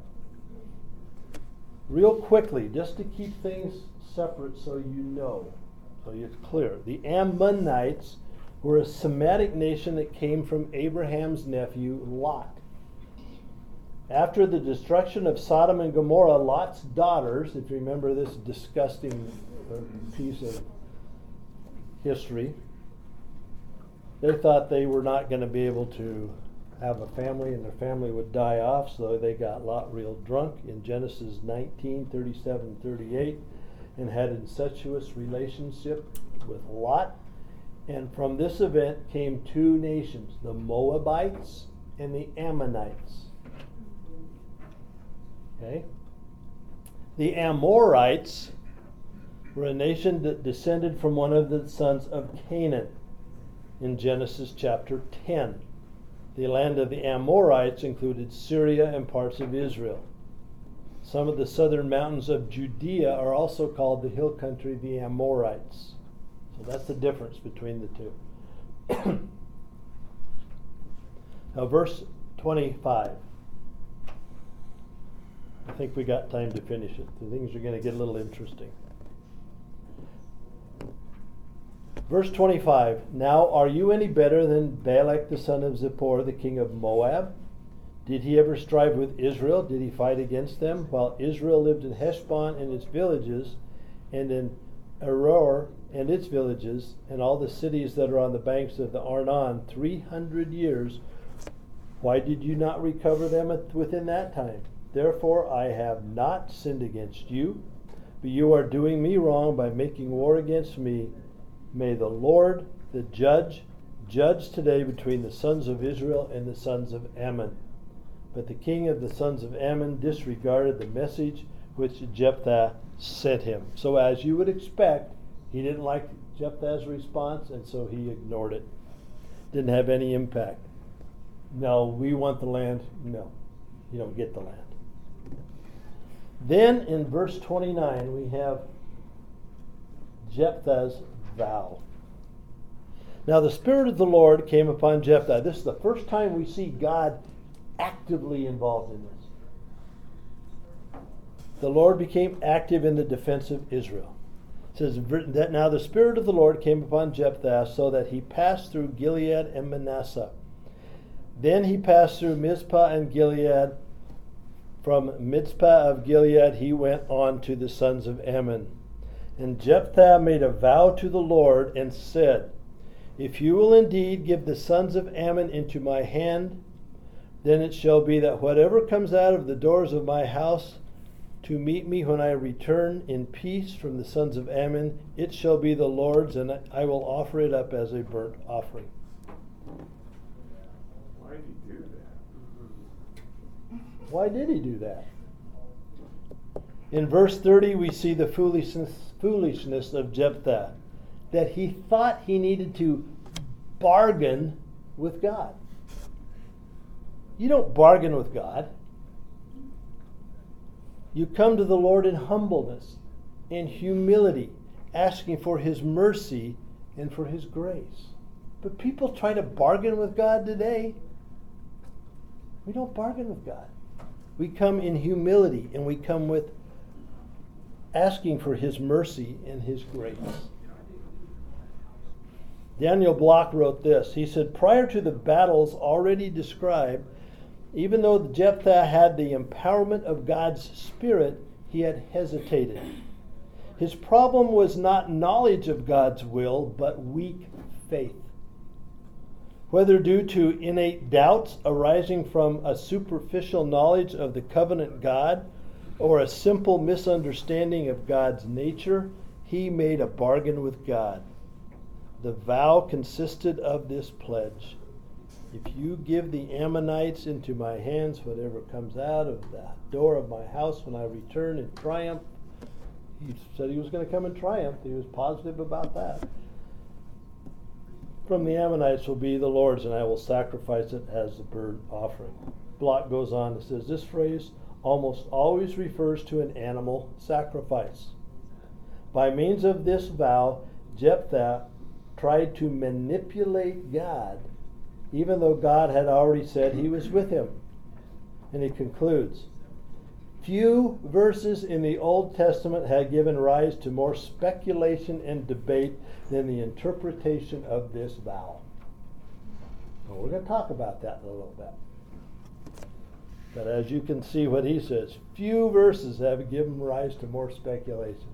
Real quickly, just to keep things separate so you know, so it's clear. The Ammonites were a Semitic nation that came from Abraham's nephew, Lot. After the destruction of Sodom and Gomorrah, Lot's daughters, if you remember this disgusting piece of history, they thought they were not going to be able to have a family and their family would die off, so they got Lot real drunk in Genesis nineteen, thirty-seven, thirty-eight, and had an incestuous relationship with Lot. And from this event came two nations, the Moabites and the Ammonites. Okay? The Amorites were a nation that descended from one of the sons of Canaan in Genesis chapter ten. The land of the Amorites included Syria and parts of Israel. Some of the southern mountains of Judea are also called the hill country of the Amorites. So that's the difference between the two. Now, verse twenty-five. I think we got time to finish it. The things are going to get a little interesting. Verse twenty-five, now are you any better than Balak the son of Zippor, the king of Moab? Did he ever strive with Israel? Did he fight against them? While Israel lived in Heshbon and its villages, and in Aroer and its villages, and all the cities that are on the banks of the Arnon, three hundred years, why did you not recover them within that time? Therefore I have not sinned against you, but you are doing me wrong by making war against me. May the Lord, the judge, judge today between the sons of Israel and the sons of Ammon. But the king of the sons of Ammon disregarded the message which Jephthah sent him. So as you would expect, he didn't like Jephthah's response, and so he ignored it. Didn't have any impact. No, we want the land. No, you don't get the land. Then in verse twenty-nine we have Jephthah's vow. Now the Spirit of the Lord came upon Jephthah. This is the first time we see God actively involved in this. The Lord became active in the defense of Israel. It says that now the Spirit of the Lord came upon Jephthah so that he passed through Gilead and Manasseh. Then he passed through Mizpah and Gilead. From Mizpah of Gilead he went on to the sons of Ammon. And Jephthah made a vow to the Lord and said, if you will indeed give the sons of Ammon into my hand, then it shall be that whatever comes out of the doors of my house to meet me when I return in peace from the sons of Ammon, it shall be the Lord's, and I will offer it up as a burnt offering. Why did he do that? Why did he do that? In verse thirty, we see the foolishness, foolishness of Jephthah, that he thought he needed to bargain with God. You don't bargain with God. You come to the Lord in humbleness and humility, asking for His mercy and for His grace. But people try to bargain with God today. We don't bargain with God. We come in humility, and we come with asking for His mercy and His grace. Daniel Block wrote this. He said, prior to the battles already described, even though Jephthah had the empowerment of God's Spirit, he had hesitated. His problem was not knowledge of God's will, but weak faith. Whether due to innate doubts arising from a superficial knowledge of the covenant God or a simple misunderstanding of God's nature, he made a bargain with God. The vow consisted of this pledge. If you give the Ammonites into my hands, whatever comes out of the door of my house when I return in triumph, he said he was going to come in triumph. He was positive about that. From the Ammonites will be the Lord's, and I will sacrifice it as a burnt offering. Block goes on and says, this phrase almost always refers to an animal sacrifice. By means of this vow, Jephthah tried to manipulate God, even though God had already said He was with him. And he concludes, few verses in the Old Testament had given rise to more speculation and debate than the interpretation of this vow. Well, we're going to talk about that in a little bit. But as you can see what he says, few verses have given rise to more speculation.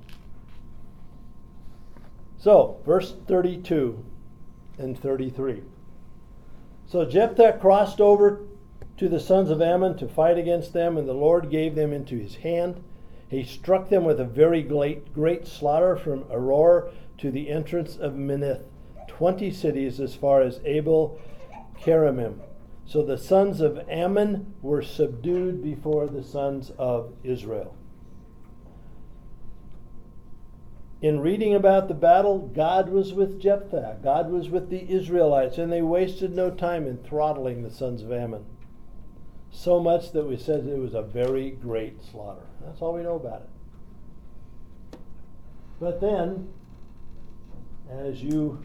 So, verse thirty-two and thirty-three. So Jephthah crossed over to the sons of Ammon to fight against them, and the Lord gave them into his hand. He struck them with a very great, great slaughter from Aroer to the entrance of Minnith, twenty cities as far as Abel Keramim. So the sons of Ammon were subdued before the sons of Israel. In reading about the battle, God was with Jephthah. God was with the Israelites, and they wasted no time in throttling the sons of Ammon. So much that we said it was a very great slaughter. That's all we know about it. But then, as you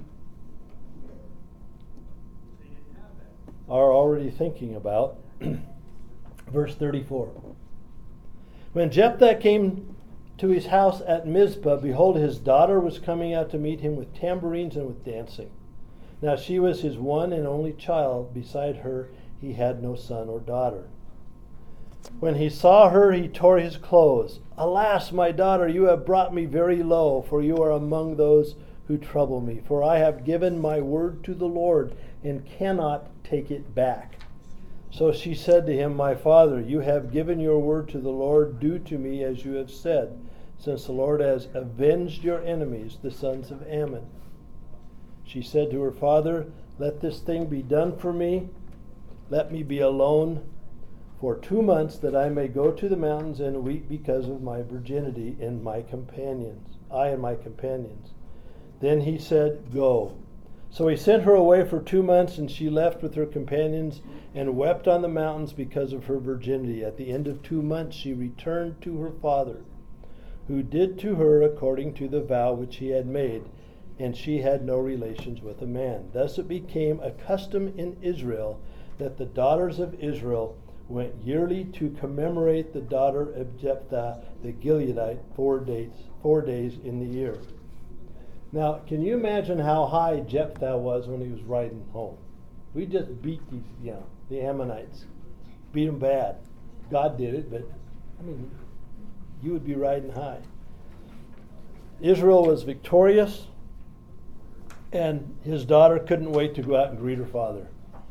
are already thinking about, verse thirty-four. When Jephthah came to his house at Mizpah, behold, his daughter was coming out to meet him with tambourines and with dancing. Now she was his one and only child. Beside her he had no son or daughter. When he saw her, he tore his clothes. Alas, my daughter, you have brought me very low, for you are among those who trouble me. For I have given my word to the Lord, and cannot take it back. So she said to him, my father, you have given your word to the Lord. Do to me as you have said, since the Lord has avenged your enemies, the sons of Ammon. She said to her father, let this thing be done for me. Let me be alone for two months, that I may go to the mountains and weep because of my virginity and my companions, I and my companions. Then he said, go. So he sent her away for two months, and she left with her companions and wept on the mountains because of her virginity. At the end of two months she returned to her father, who did to her according to the vow which he had made, and she had no relations with a man. Thus it became a custom in Israel that the daughters of Israel went yearly to commemorate the daughter of Jephthah the Gileadite four days, four days in the year. Now, can you imagine how high Jephthah was when he was riding home? We just beat these, you know, the Ammonites. Beat them bad. God did it, but, I mean, you would be riding high. Israel was victorious, and his daughter couldn't wait to go out and greet her father.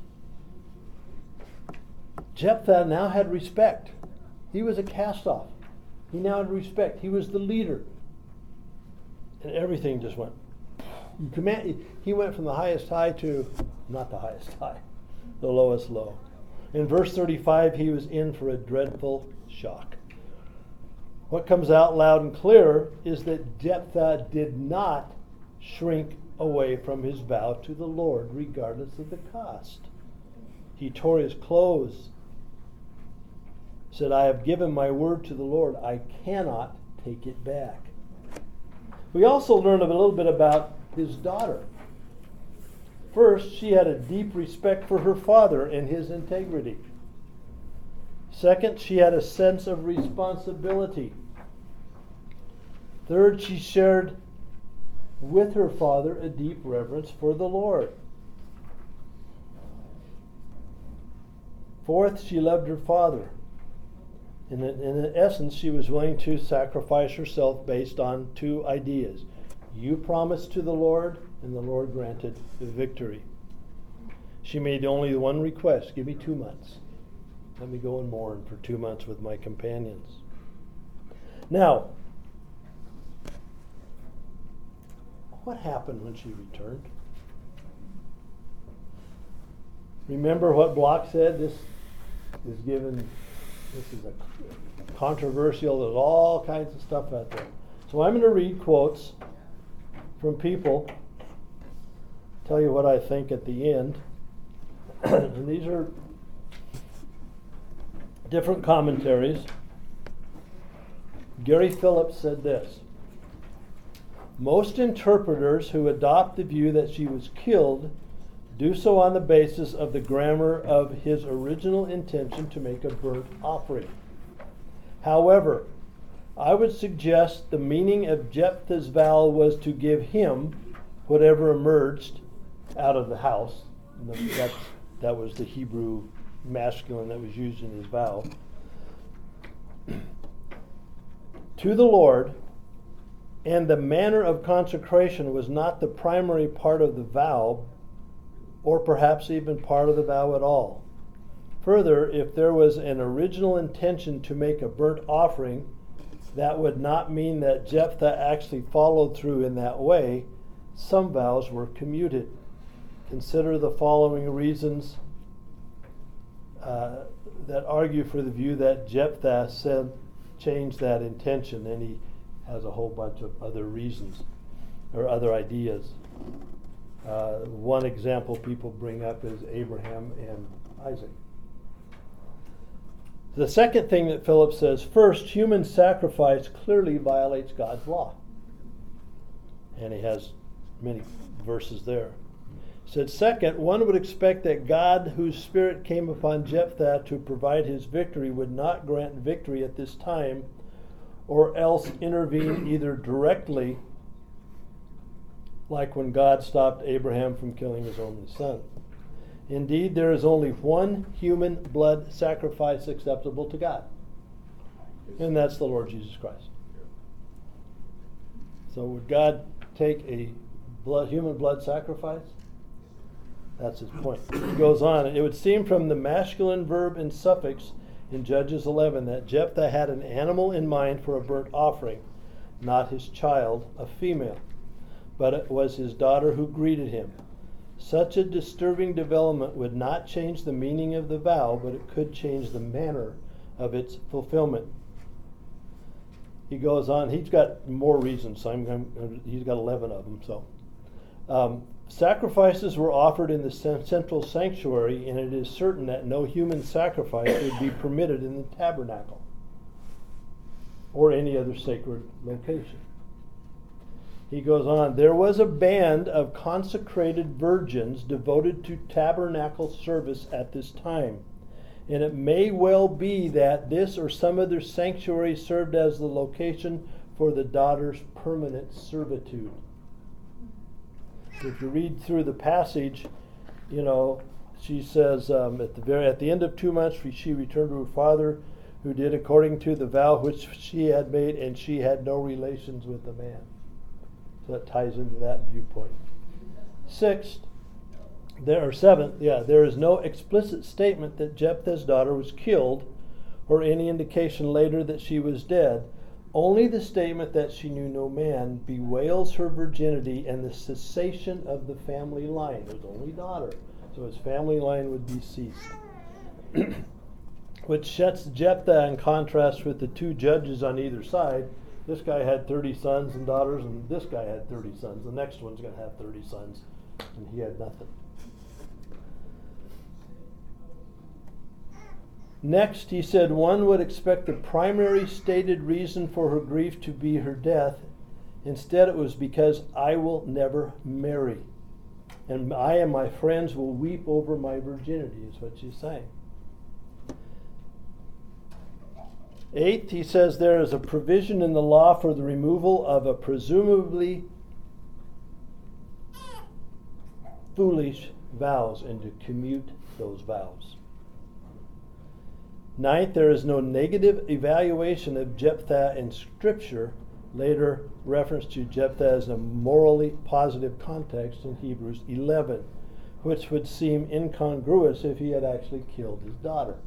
Jephthah now had respect. He was a cast-off. He now had respect. He was the leader. And everything just went. You command, he went from the highest high to, not the highest high, the lowest low. In verse thirty-five, he was in for a dreadful shock. What comes out loud and clear is that Jephthah did not shrink away from his vow to the Lord, regardless of the cost. He tore his clothes. said, I have given my word to the Lord. I cannot take it back. We also learn a little bit about his daughter. First, she had a deep respect for her father and his integrity. Second, she had a sense of responsibility. Third, she shared with her father a deep reverence for the Lord. Fourth, she loved her father. In, in essence, she was willing to sacrifice herself based on two ideas. You promised to the Lord, and the Lord granted the victory. She made only one request: give me two months. Let me go and mourn for two months with my companions. Now, what happened when she returned? Remember what Block said? This is given, this is a controversial, there's all kinds of stuff out there. So I'm going to read quotes from people, tell you what I think at the end. And these are different commentaries. Gary Phillips said this: most interpreters who adopt the view that she was killed do so on the basis of the grammar of his original intention to make a burnt offering. However, I would suggest the meaning of Jephthah's vow was to give him whatever emerged out of the house. That's, that was the Hebrew masculine that was used in his vow. To the Lord, and the manner of consecration was not the primary part of the vow, or perhaps even part of the vow at all. Further, if there was an original intention to make a burnt offering, that would not mean that Jephthah actually followed through in that way. Some vows were commuted. Consider the following reasons uh, that argue for the view that Jephthah said changed that intention, and he has a whole bunch of other reasons or other ideas. Uh, one example people bring up is Abraham and Isaac. The second thing that Philip says: first, human sacrifice clearly violates God's law. And he has many verses there. He said, second, one would expect that God, whose spirit came upon Jephthah to provide his victory, would not grant victory at this time, or else intervene either directly, like when God stopped Abraham from killing his only son. Indeed, there is only one human blood sacrifice acceptable to God, and that's the Lord Jesus Christ. So would God take a blood, human blood sacrifice? That's his point. He goes on, it would seem from the masculine verb and suffix in Judges eleven that Jephthah had an animal in mind for a burnt offering, not his child, a female, but it was his daughter who greeted him. Such a disturbing development would not change the meaning of the vow, but it could change the manner of its fulfillment. He goes on, he's got more reasons, so I'm, I'm, he's got eleven of them. So, um, sacrifices were offered in the central sanctuary, and it is certain that no human sacrifice would be permitted in the tabernacle or any other sacred location. He goes on, there was a band of consecrated virgins devoted to tabernacle service at this time, and it may well be that this or some other sanctuary served as the location for the daughter's permanent servitude. If you read through the passage, you know, she says um, at the very at the end of two months she returned to her father, who did according to the vow which she had made, and she had no relations with the man. So that ties into that viewpoint. Sixth, there or seventh, yeah, there is no explicit statement that Jephthah's daughter was killed, or any indication later that she was dead. Only the statement that she knew no man bewails her virginity and the cessation of the family line. It was only daughter, so his family line would be ceased. Which sets Jephthah in contrast with the two judges on either side. This guy had thirty sons and daughters, and this guy had thirty sons. The next one's going to have thirty sons, and he had nothing. Next, he said, one would expect the primary stated reason for her grief to be her death. Instead, it was because I will never marry. And I and my friends will weep over my virginity, is what she's saying. Eighth, he says there is a provision in the law for the removal of a presumably foolish vows and to commute those vows. Ninth, there is no negative evaluation of Jephthah in Scripture. Later reference to Jephthah as a morally positive context in Hebrews eleven, which would seem incongruous if he had actually killed his daughter.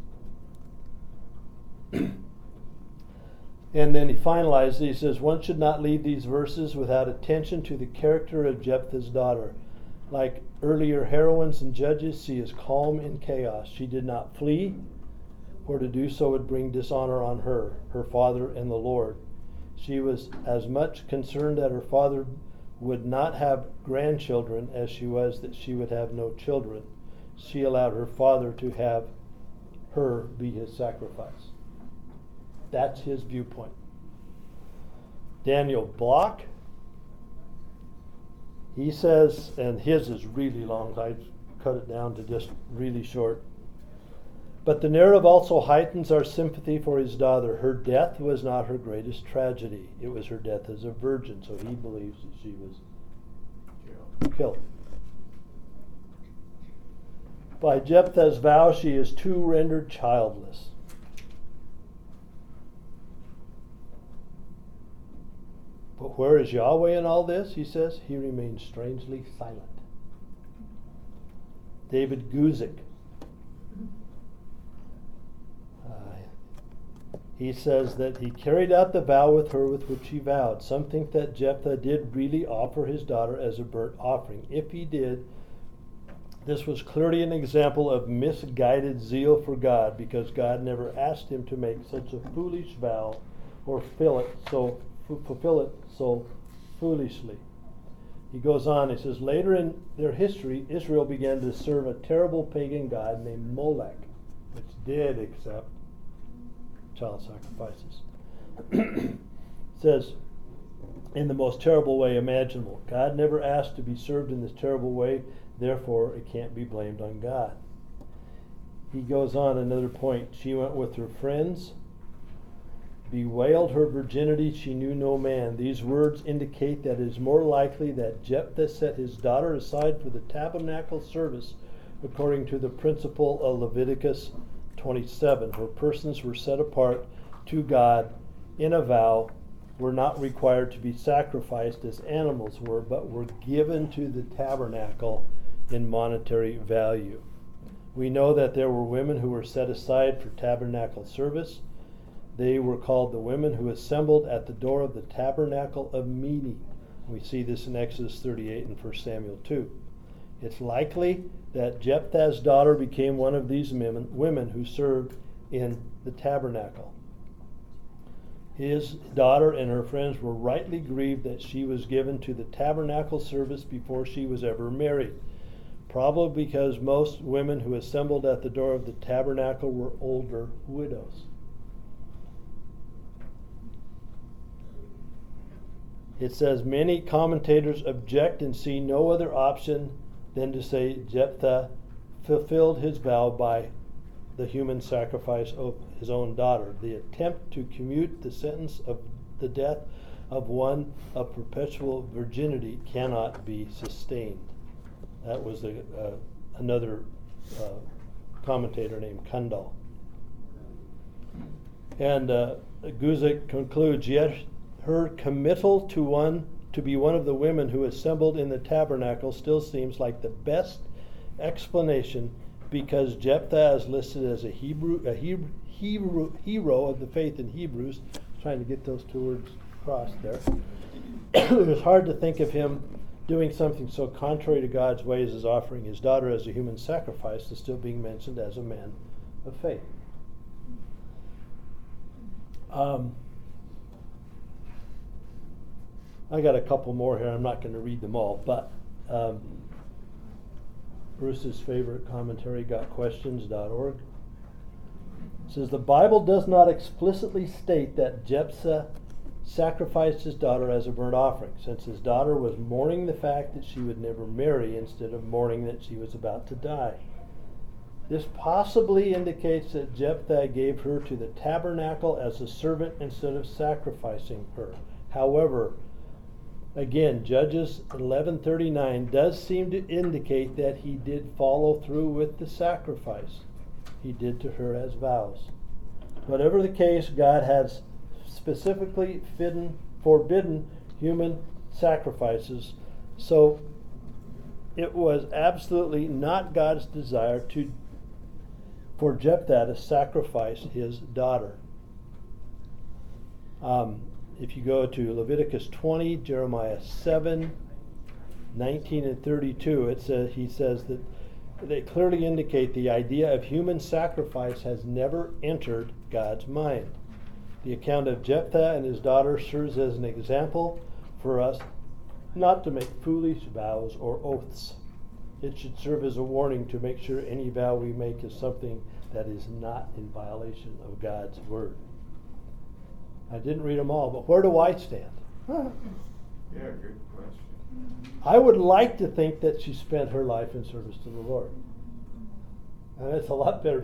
And then he finalizes, he says, one should not leave these verses without attention to the character of Jephthah's daughter. Like earlier heroines and judges, she is calm in chaos. She did not flee, for to do so would bring dishonor on her, her father, and the Lord. She was as much concerned that her father would not have grandchildren as she was that she would have no children. She allowed her father to have her be his sacrifice. That's his viewpoint. Daniel Block, he says, and his is really long, I cut it down to just really short. But the narrative also heightens our sympathy for his daughter. Her death was not her greatest tragedy. It was her death as a virgin, so he believes that she was killed. killed. By Jephthah's vow, she is too rendered childless. But where is Yahweh in all this? He says, he remains strangely silent. David Guzik. Uh, he says that he carried out the vow with her with which he vowed. Some think that Jephthah did really offer his daughter as a burnt offering. If he did, this was clearly an example of misguided zeal for God, because God never asked him to make such a foolish vow or fill it so fulfill it so foolishly. He goes on, he says, later in their history, Israel began to serve a terrible pagan god named Molech, which did accept child sacrifices. It says, in the most terrible way imaginable. God never asked to be served in this terrible way, therefore it can't be blamed on God. He goes on, another point. She went with her friends, bewailed her virginity, she knew no man. These words indicate that it is more likely that Jephthah set his daughter aside for the tabernacle service, according to the principle of Leviticus twenty-seven, where persons were set apart to God in a vow, were not required to be sacrificed as animals were, but were given to the tabernacle in monetary value. We know that there were women who were set aside for tabernacle service. They were called the women who assembled at the door of the tabernacle of meeting. We see this in Exodus thirty-eight and First Samuel two. It's likely that Jephthah's daughter became one of these women who served in the tabernacle. His daughter and her friends were rightly grieved that she was given to the tabernacle service before she was ever married, probably because most women who assembled at the door of the tabernacle were older widows. It says, many commentators object and see no other option than to say Jephthah fulfilled his vow by the human sacrifice of his own daughter. The attempt to commute the sentence of the death of one of perpetual virginity cannot be sustained. That was a, uh, another uh, commentator named Kundal. And uh, Guzik concludes, yet her committal to one to be one of the women who assembled in the tabernacle still seems like the best explanation, because Jephthah is listed as a Hebrew, a Hebrew, Hebrew hero of the faith in Hebrews. Trying to get those two words crossed there. It was hard to think of him doing something so contrary to God's ways as offering his daughter as a human sacrifice, and still being mentioned as a man of faith. Um, I got a couple more here. I'm not going to read them all, but um, Bruce's favorite commentary, got questions dot org. It says the Bible does not explicitly state that Jephthah sacrificed his daughter as a burnt offering, since his daughter was mourning the fact that she would never marry instead of mourning that she was about to die. This possibly indicates that Jephthah gave her to the tabernacle as a servant instead of sacrificing her. However, again, Judges eleven thirty-nine does seem to indicate that he did follow through with the sacrifice he did to her as vows. Whatever the case, God has specifically forbidden, forbidden human sacrifices, so it was absolutely not God's desire to for Jephthah to sacrifice his daughter. Um, if you go to Leviticus twenty, Jeremiah seven, nineteen and thirty-two, it says he says that they clearly indicate the idea of human sacrifice has never entered God's mind. The account of Jephthah and his daughter serves as an example for us not to make foolish vows or oaths. It should serve as a warning to make sure any vow we make is something that is not in violation of God's word. I didn't read them all, but where do I stand? Yeah, good question. I would like to think that she spent her life in service to the Lord. And that's a lot better.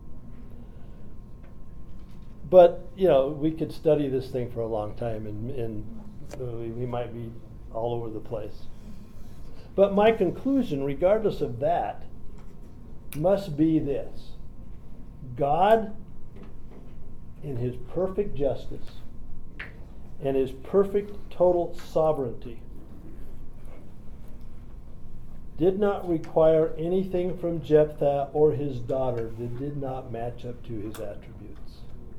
But, you know, we could study this thing for a long time, and, and we might be all over the place. But my conclusion, regardless of that, must be this. God, in his perfect justice and his perfect total sovereignty, did not require anything from Jephthah or his daughter that did not match up to his attributes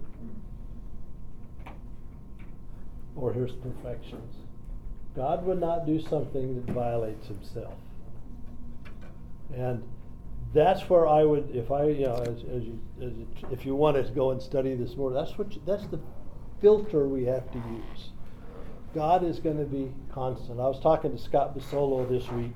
or his perfections. God would not do something that violates himself. And that's where I would, if I, you know, as, as you, as you, if you want to go and study this more, that's what, you, that's the filter we have to use. God is going to be constant. I was talking to Scott Basolo this week.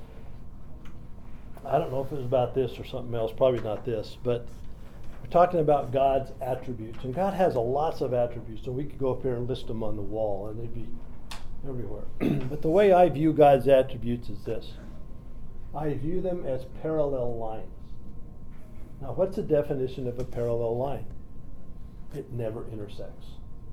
I don't know if it was about this or something else, probably not this, but we're talking about God's attributes. And God has a lots of attributes, so we could go up here and list them on the wall, and they'd be everywhere. But the way I view God's attributes is this. I view them as parallel lines. Now, what's the definition of a parallel line? It never intersects.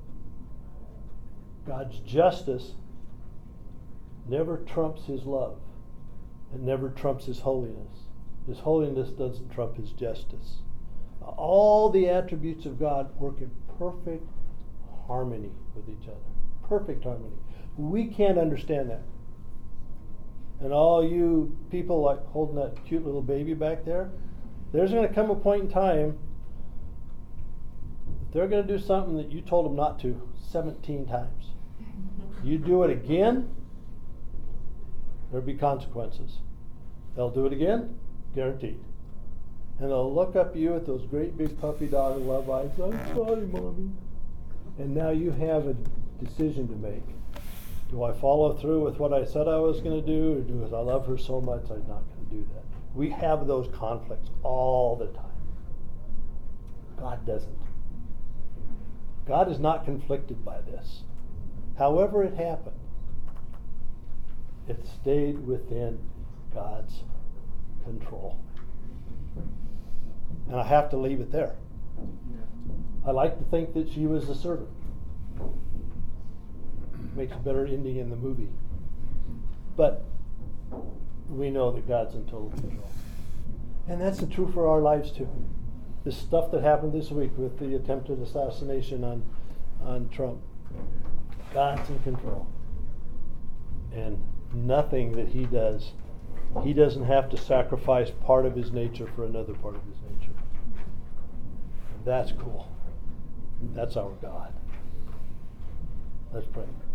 God's justice never trumps his love. It never trumps his holiness. His holiness doesn't trump his justice. All the attributes of God work in perfect harmony with each other. Perfect harmony. We can't understand that. And all you people like holding that cute little baby back there, there's going to come a point in time that they're going to do something that you told them not to seventeen times. You do it again, there'll be consequences. They'll do it again, guaranteed. And they'll look up at you with those great big puppy dog love eyes. I'm sorry, Mommy. And now you have a decision to make. Do I follow through with what I said I was going to do, or do I love her so much I'm not going to do that? We have those conflicts all the time. God doesn't. God is not conflicted by this. However it happened, it stayed within God's control. And I have to leave it there. I like to think that she was the servant. Makes a better ending in the movie. But we know that God's in total control. And that's the true for our lives too. This stuff that happened this week with the attempted assassination on, on Trump. God's in control. And nothing that he does, he doesn't have to sacrifice part of his nature for another part of his nature. And that's cool. That's our God. Let's pray.